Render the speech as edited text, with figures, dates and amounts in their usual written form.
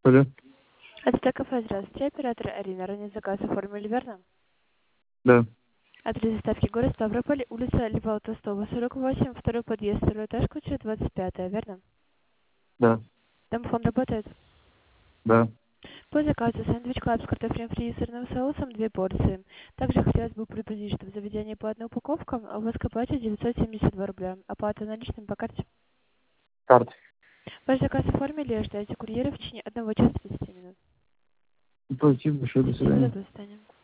Алло. Это кафе, здравствуйте. Оператор Арина. Ранее заказ оформили, верно? Да. Адрес доставки город Ставрополь, улица Льва Толстого, 48, второй подъезд, второй этаж, куча 25, верно? Да. Домофон работает? Да. По заказу сэндвич клаб с картофелем фри и сырным соусом 2 порции. Также хотелось бы предупредить, что в заведении по одной упаковкам у вас к оплате 972 рубля. Оплата наличными по карте. Карта. Ваш заказ оформили, ожидайте курьера в течение 1 часа 30 минут. Спасибо большое, до Спасибо, свидания. до свидания.